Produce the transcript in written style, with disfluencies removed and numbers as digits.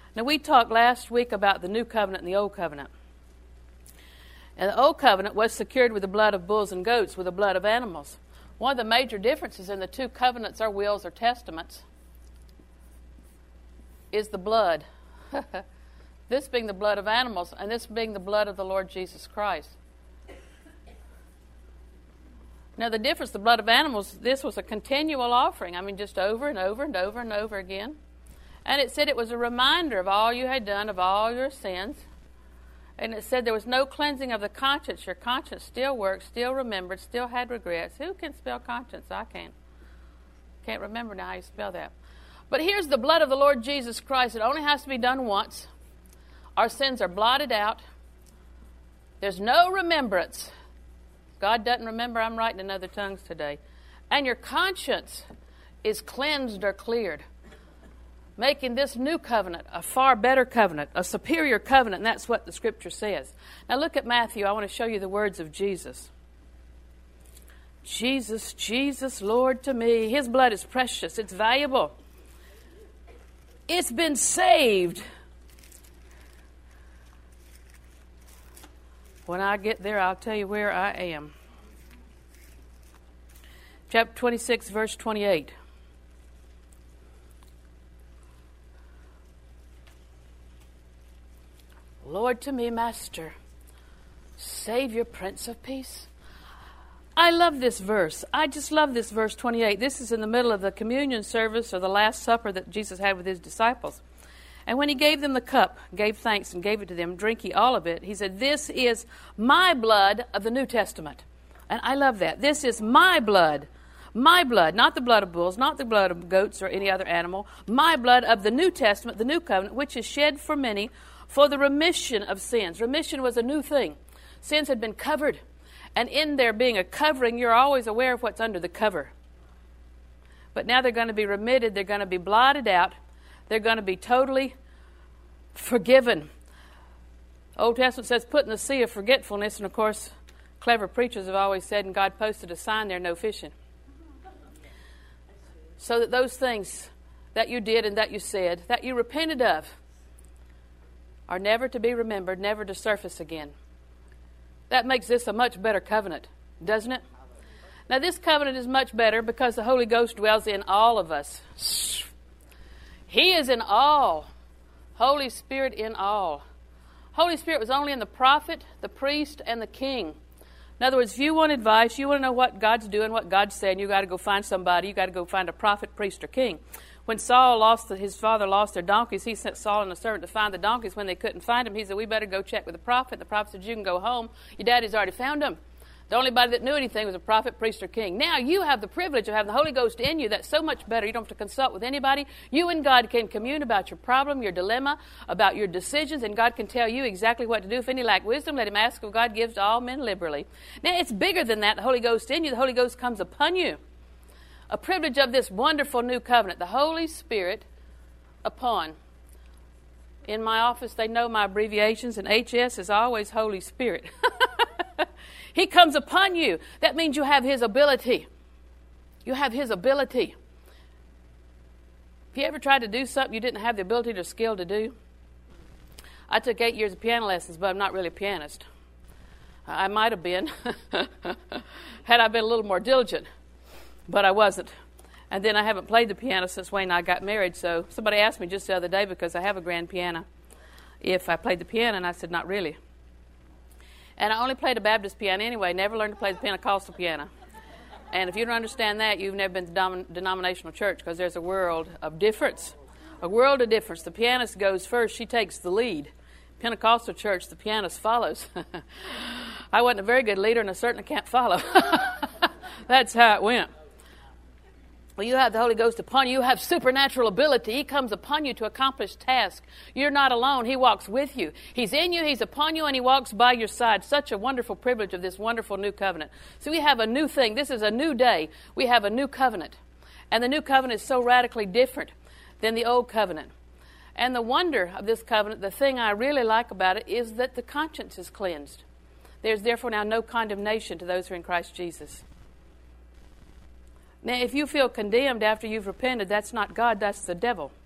Now, we talked last week about the new covenant and the old covenant. And the old covenant was secured with the blood of bulls and goats, with the blood of animals. One of the major differences in the two covenants or wills or testaments is the blood. This being the blood of animals, and this being the blood of the Lord Jesus Christ. Now, the difference, the blood of animals, this was a continual offering. I mean, just over and over and over and over again. And it said it was a reminder of all you had done, of all your sins. And it said there was no cleansing of the conscience. Your conscience still worked, still remembered, still had regrets. Who can spell conscience? I can't. Can't remember now how you spell that. But here's the blood of the Lord Jesus Christ. It only has to be done once. Our sins are blotted out. There's no remembrance. God doesn't remember I'm writing in other tongues today. And your conscience is cleansed or cleared, making this new covenant a far better covenant, a superior covenant, and that's what the Scripture says. Now look at Matthew. I want to show you the words of Jesus. Jesus, Jesus, Lord to me. His blood is precious. It's valuable. It's been saved. When I get there, I'll tell you where I am. Chapter 26, verse 28. Lord to me, Master, Savior, Prince of Peace. I love this verse. I just love this verse 28. This is in the middle of the communion service or the Last Supper that Jesus had with his disciples. And when he gave them the cup, gave thanks and gave it to them, drink ye all of it, he said, this is my blood of the New Testament. And I love that. This is my blood, not the blood of bulls, not the blood of goats or any other animal, my blood of the New Testament, the New Covenant, which is shed for many for the remission of sins. Remission was a new thing. Sins had been covered. And in there being a covering, you're always aware of what's under the cover. But now they're going to be remitted. They're going to be blotted out. They're going to be totally forgiven. Old Testament says put in the sea of forgetfulness. And of course, clever preachers have always said, and God posted a sign there, no fishing. So that those things that you did and that you said, that you repented of, are never to be remembered, never to surface again. That makes this a much better covenant, doesn't it? Now, this covenant is much better because the Holy Ghost dwells in all of us. He is in all. Holy Spirit in all. Holy Spirit was only in the prophet, the priest, and the king. In other words, if you want advice, you want to know what God's doing, what God's saying, you got to go find somebody. You got to go find a prophet, priest, or king. When his father lost their donkeys, he sent Saul and a servant to find the donkeys. When they couldn't find them, he said, we better go check with the prophet. The prophet said, you can go home. Your daddy's already found them. The only body that knew anything was a prophet, priest, or king. Now you have the privilege of having the Holy Ghost in you. That's so much better. You don't have to consult with anybody. You and God can commune about your problem, your dilemma, about your decisions, and God can tell you exactly what to do. If any lack wisdom, let him ask, for God gives to all men liberally. Now it's bigger than that, the Holy Ghost in you. The Holy Ghost comes upon you. A privilege of this wonderful new covenant, the Holy Spirit upon. In my office, they know my abbreviations, and HS is always Holy Spirit. He comes upon you. That means you have his ability. You have his ability. Have you ever tried to do something you didn't have the ability or skill to do? I took 8 years of piano lessons, but I'm not really a pianist. I might have been had I been a little more diligent, but I wasn't. And then I haven't played the piano since Wayne and I got married, so somebody asked me just the other day, because I have a grand piano, if I played the piano, and I said, not really. And I only played a Baptist piano anyway, never learned to play the Pentecostal piano. And if you don't understand that, you've never been to denominational church, because there's a world of difference. A world of difference. The pianist goes first. She takes the lead. Pentecostal church, the pianist follows. I wasn't a very good leader, and I certainly can't follow. That's how it went. Well, you have the Holy Ghost upon you. You have supernatural ability. He comes upon you to accomplish tasks. You're not alone. He walks with you. He's in you, he's upon you, and he walks by your side. Such a wonderful privilege of this wonderful new covenant. So we have a new thing. This is a new day. We have a new covenant. And the new covenant is so radically different than the old covenant. And the wonder of this covenant, the thing I really like about it, is that the conscience is cleansed. There's therefore now no condemnation to those who are in Christ Jesus. Now, if you feel condemned after you've repented, that's not God, that's the devil.